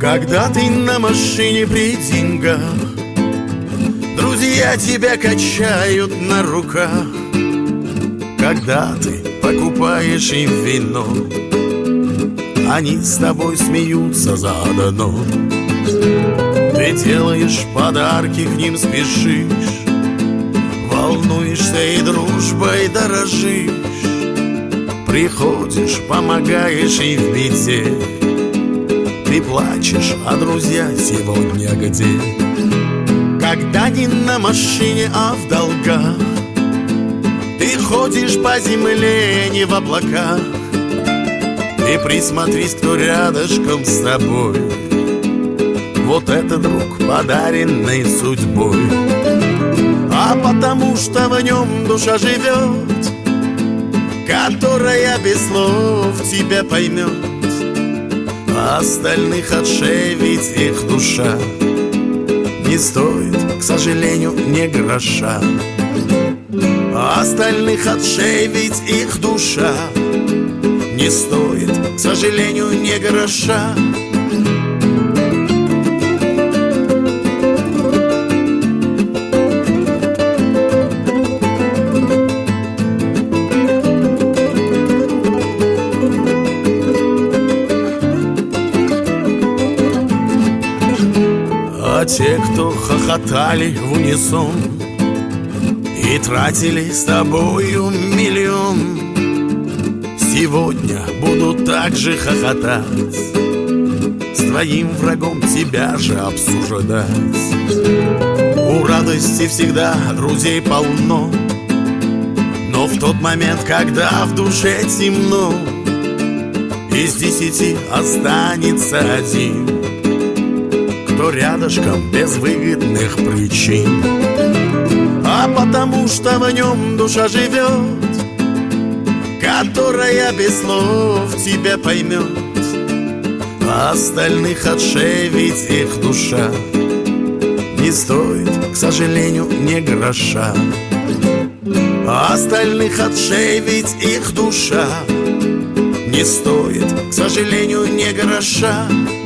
Когда ты на машине при деньгах, друзья тебя качают на руках. Когда ты покупаешь им вино, они с тобой смеются заодно. Ты делаешь подарки, к ним спешишь, волнуешься и дружбой дорожишь. Приходишь, помогаешь и в беде. Ты плачешь, а друзья сегодня где? Когда не на машине, а в долгах, ты ходишь по земле, не в облаках. И присмотрись, кто рядышком с тобой. Вот это друг, подаренный судьбой. А потому что в нем душа живет, которая без слов тебя поймет. А остальных отшевить их душа не стоит, к сожалению, ни гроша. А остальных отшевить их душа не стоит, к сожалению, ни гроша. А те, кто хохотали в унисон и тратили с тобою миллион, сегодня будут так же хохотать, с твоим врагом тебя же обсуждать. У радости всегда друзей полно, но в тот момент, когда в душе темно, из 10 останется один, кто рядышком без выгодных причин. А потому что в нем душа живет, которая без слов тебя поймет. А остальных отшевить их душа не стоит, к сожалению, ни гроша. А остальных отшевить их душа не стоит, к сожалению, ни гроша.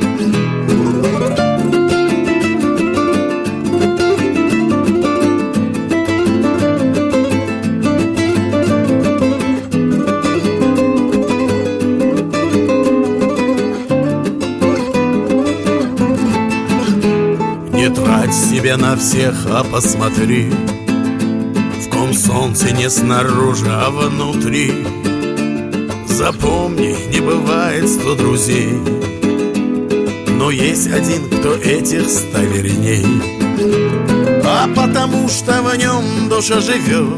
Не трать себя на всех, а посмотри, в ком солнце не снаружи, а внутри. Запомни, не бывает 100 друзей, но есть один, кто этих 100 верней. А потому что в нем душа живет,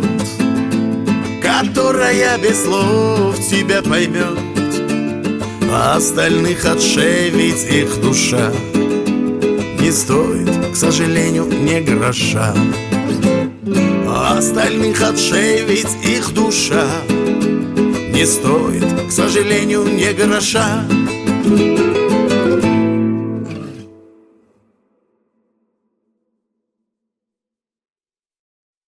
которая без слов тебя поймет. А остальных отшевить их душа не стоит, к сожалению, ни гроша. А остальных отшевить их душа не стоит, к сожалению, ни гроша.